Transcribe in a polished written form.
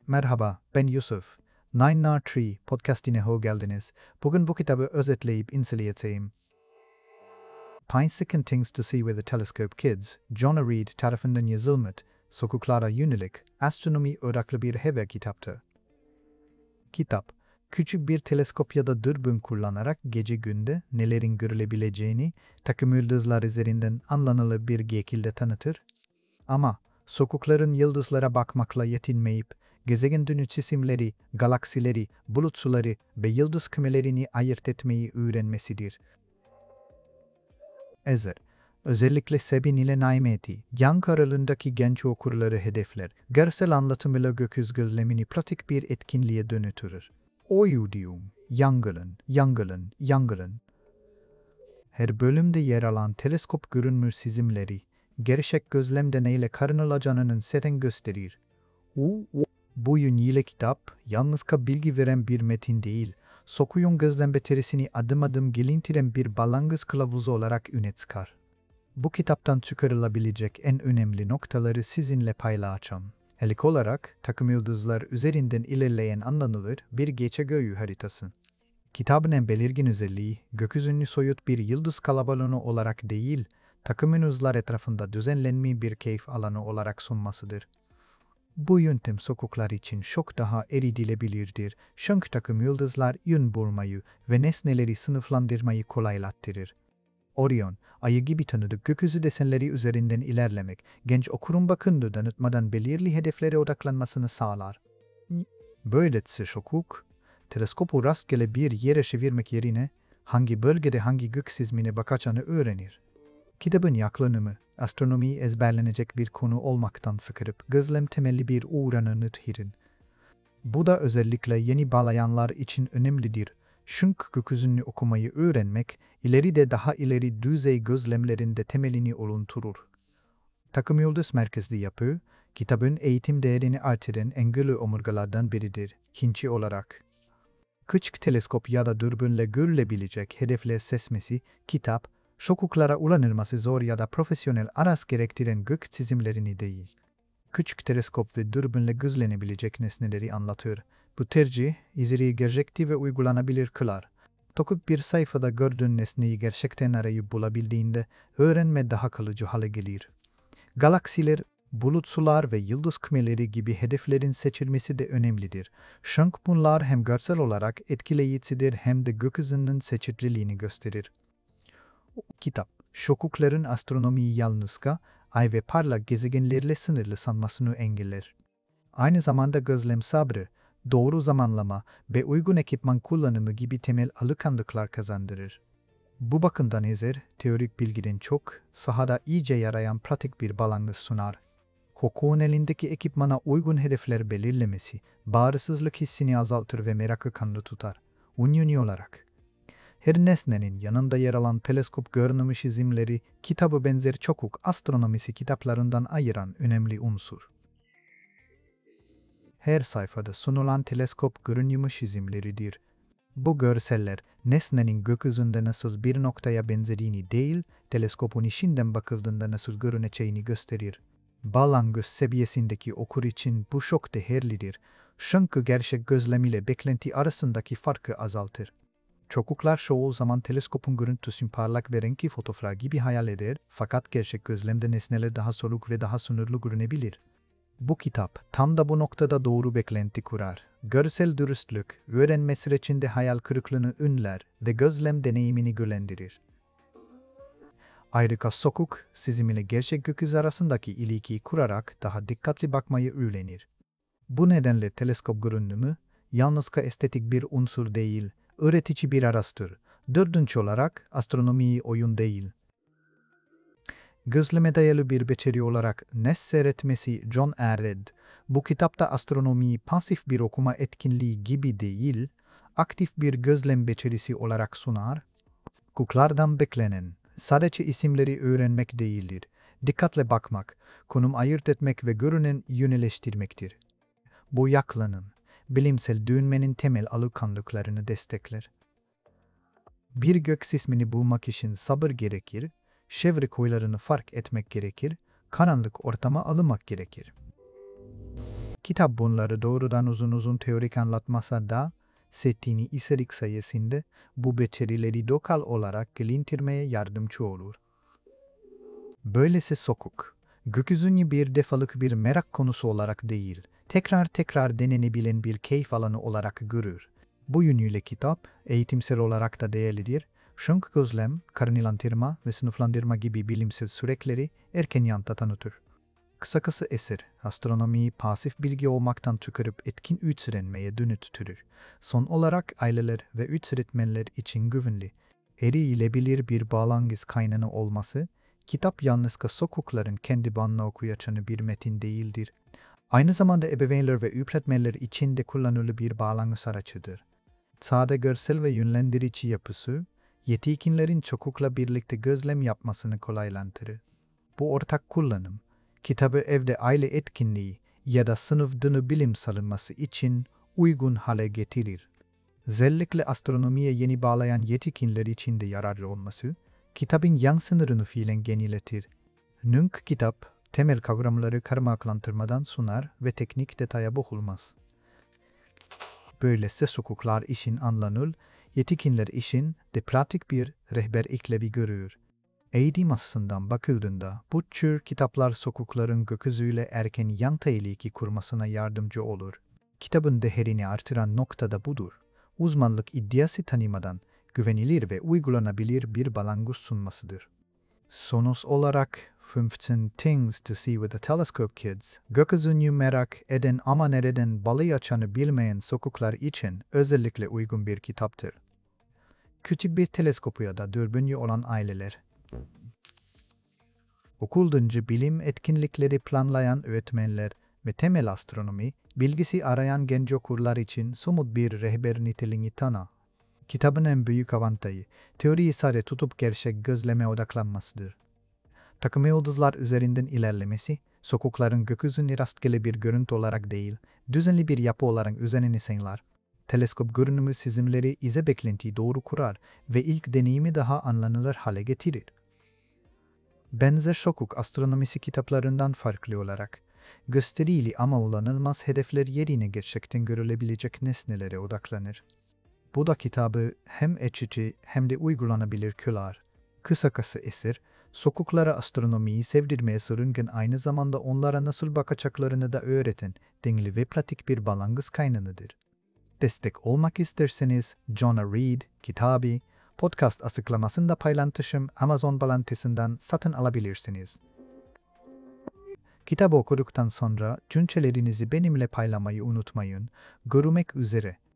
Merhaba, ben Yusuf. Nine Nar Tree podcastine hoş geldiniz. Bugün bu kitabı özetleyip inceleyeceğim. Pine Second Things to See with the Telescope Kids, John Reed tarafından yazılmış, sokuklara yönelik astronomi odaklı bir haber kitaptır. Kitap, küçük bir teleskop ya da dürbün kullanarak gece günde nelerin görülebileceğini takım yıldızlar üzerinden anlanılır bir şekilde tanıtır. Ama sokukların yıldızlara bakmakla yetinmeyip, gezegen dönü cisimleri, galaksileri, bulut suları ve yıldız kümelerini ayırt etmeyi öğrenmesidir. Ezer, özellikle Sebin ile Naimeti, yan aralığındaki genç okurları hedefler, görsel anlatımıyla gökyüzü gözlemini pratik bir etkinliğe dönütürür. Oyudium, yangılın. Her bölümde yer alan teleskop görünmüş çizimleri, gerçek gözlem deneyle karınılacağının seten gösterir. Bu yönüyle kitap, yalnızca bilgi veren bir metin değil, sokuyun gözlem becerisini adım adım gelintiren bir balangız kılavuzu olarak öne çıkar. Bu kitaptan çıkarılabilecek en önemli noktaları sizinle paylaşacağım. İlk olarak, takım yıldızlar üzerinden ilerleyen anlanılır bir gece göğü haritası. Kitabın en belirgin özelliği, gökyüzünü soyut bir yıldız kalabalığını olarak değil, takım yıldızlar etrafında düzenlenmiş bir keyif alanı olarak sunmasıdır. Bu yöntem sokuklar için çok daha erişilebilirdir, çünkü takım yıldızlar yön bulmayı ve nesneleri sınıflandırmayı kolaylaştırır. Orion, ayı gibi tanıdık gökyüzü desenleri üzerinden ilerlemek, genç okurun bakındığı danıtmadan belirli hedeflere odaklanmasını sağlar. Böylece sokuk, teleskopu rastgele bir yere çevirmek yerine hangi bölgede hangi gök cismine bakacağını öğrenir. Kitabın yaklaşımı, astronomi ezberlenecek bir konu olmaktan sıkırıp gözlem temelli bir uğranı hirin. Bu da özellikle yeni bağlayanlar için önemlidir. Çünkü gökyüzünü okumayı öğrenmek, ileride daha ileri düzey gözlemlerinde temelini oluşturur. Takım yıldız merkezli yapı, kitabın eğitim değerini artıran engellü omurgalardan biridir. İkinci olarak, küçük teleskop ya da dürbünle görülebilecek hedefler seçmesi, kitap, sokuklara ulaşılması zor ya da profesyonel araç gerektiren gök çizimlerini değil. Küçük teleskop ve dürbünle gözlenebilecek nesneleri anlatır. Bu tercih, izleri gerçekçi ve uygulanabilir kılar. Dokup bir sayfada gördüğün nesneyi gerçekten arayıp bulabildiğinde öğrenme daha kalıcı hale gelir. Galaksiler, bulut sular ve yıldız kümeleri gibi hedeflerin seçilmesi de önemlidir. Çünkü bunlar hem görsel olarak etkileyicidir hem de gökyüzünün çeşitliliğini gösterir. Kitap, sokukların astronomiyi yalnızca ay ve parlak gezegenlerle sınırlı sanmasını engeller. Aynı zamanda gözlem sabrı, doğru zamanlama ve uygun ekipman kullanımı gibi temel alışkanlıklar kazandırır. Bu bakımdan ezer, teorik bilgiden çok, sahada iyice yarayan pratik bir balangız sunar. Hukukun elindeki ekipmana uygun hedefler belirlemesi, bağrısızlık hissini azaltır ve merakı kanlı tutar. Unyuni olarak, her nesnenin yanında yer alan teleskop görünümü çizimleri, kitabı benzer çokuk astronomisi kitaplarından ayıran önemli unsur. Her sayfada sunulan teleskop görünümü çizimleridir. Bu görseller, nesnenin gökyüzünde nasıl bir noktaya benzediğini değil, teleskopun içinden bakıldığında nasıl görüneceğini gösterir. Balangöz seviyesindeki okur için bu çok değerlidir. Çünkü gerçek gözlem ile beklenti arasındaki farkı azaltır. Çocuklar çoğu zaman teleskopun görüntüsünü parlak ve renkli fotoğraflar gibi hayal eder, fakat gerçek gözlemde nesneler daha soluk ve daha sınırlı görünebilir. Bu kitap tam da bu noktada doğru beklenti kurar. Görsel dürüstlük, öğrenme sürecinde hayal kırıklığını önler ve gözlem deneyimini güçlendirir. Ayrıca sokuk, çizimiyle gerçek gökyüzü arasındaki ilişkiyi kurarak daha dikkatli bakmayı öğrenir. Bu nedenle teleskop görünümü, yalnızca estetik bir unsur değil, öğretici bir araçtır. Dördüncü olarak astronomiyi oyun değil. Gözleme dayalı bir beceri olarak nesne seyretmesi John Reed, bu kitapta astronomiyi pasif bir okuma etkinliği gibi değil, aktif bir gözlem becerisi olarak sunar. Hukuklardan beklenen, sadece isimleri öğrenmek değildir. Dikkatle bakmak, konum ayırt etmek ve görünen yöneleştirmektir. Bu yaklanım, bilimsel düşünmenin temel alışkanlıklarını destekler. Bir gök cismini bulmak için sabır gerekir, çevre koylarını fark etmek gerekir, karanlık ortama alınmak gerekir. Kitap bunları doğrudan uzun uzun teorik anlatmasa da, setini içerik sayesinde bu becerileri lokal olarak gelintirmeye yardımcı olur. Böylesi Sokuk, gökyüzünü bir defalık bir merak konusu olarak değil, tekrar tekrar denenebilen bir keyif alanı olarak görür. Bu yönüyle kitap, eğitimsel olarak da değerlidir. Çünkü gözlem, karnilandırma ve sınıflandırma gibi bilimsel süreçleri erken yanta tanıtır. Kısacası eser, astronomiyi pasif bilgi olmaktan çıkarıp etkin öğrenmeye dönüştürür. Son olarak aileler ve öğretmenler için güvenli, erilebilir bir bağlangıç kaynağı olması, kitap yalnızca sokukların kendi banına okuyacağını bir metin değildir. Aynı zamanda ebeveynler ve öğretmenler için de kullanılı bir bağlangıç aracıdır. Sade görsel ve yönlendirici yapısı, yetişkinlerin çocukla birlikte gözlem yapmasını kolaylandırır. Bu ortak kullanım, kitabı evde aile etkinliği ya da sınıf dışı bilim salınması için uygun hale getirir. Özellikle astronomiye yeni bağlayan yetişkinler için de yararlı olması, kitabın yan sınırını fiilen genişletir. Çünkü kitap, temel kavramları karmaklantırmadan sunar ve teknik detaya boğulmaz. Böylece çocuklar için anlanır, yetişkinler için de pratik bir rehber eklevi görür. Eğitim açısından bakıldığında bu tür kitaplar çocukların gökyüzüyle erken yanta ilişki kurmasına yardımcı olur. Kitabın değerini artıran nokta da budur. Uzmanlık iddiası tanımadan güvenilir ve uygulanabilir bir bağlangıç sunmasıdır. Sonuç olarak 15 Things to See with a Telescope Kids, gökyüzünü merak eden ama nereden balayacağını bilmeyen çocuklar için özellikle uygun bir kitaptır. Küçük bir teleskopu ya da dürbünü olan aileler, okulunca bilim etkinlikleri planlayan öğretmenler ve temel astronomi bilgisi arayan genç okurlar için somut bir rehber niteliğini tanır. Kitabın en büyük avantajı, teoriyi sadece tutup gerçek gözleme odaklanmasıdır. Takım yıldızlar üzerinden ilerlemesi, sokukların gökyüzünü rastgele bir görüntü olarak değil, düzenli bir yapı olarak üzerine sağlar. Teleskop görünümü çizimleri ize beklentiyi doğru kurar ve ilk deneyimi daha anlanılır hale getirir. Benzer sokuk astronomisi kitaplarından farklı olarak, gösterili ama ulanılmaz hedefler yerine gerçekten görülebilecek nesnelere odaklanır. Bu da kitabı hem açıcı hem de uygulanabilir kılar. Kısacası eser, sokuklara astronomiyi sevdirmeye sürüngen aynı zamanda onlara nasıl bakacaklarını da öğreten dengeli ve pratik bir bağlangıç kaynağıdır. Destek olmak isterseniz Jonah Reed kitabı, podcast açıklamasında paylaştığım Amazon bağlantısından satın alabilirsiniz. Kitabı okuduktan sonra düşüncelerinizi benimle paylaşmayı unutmayın. Görüşmek üzere.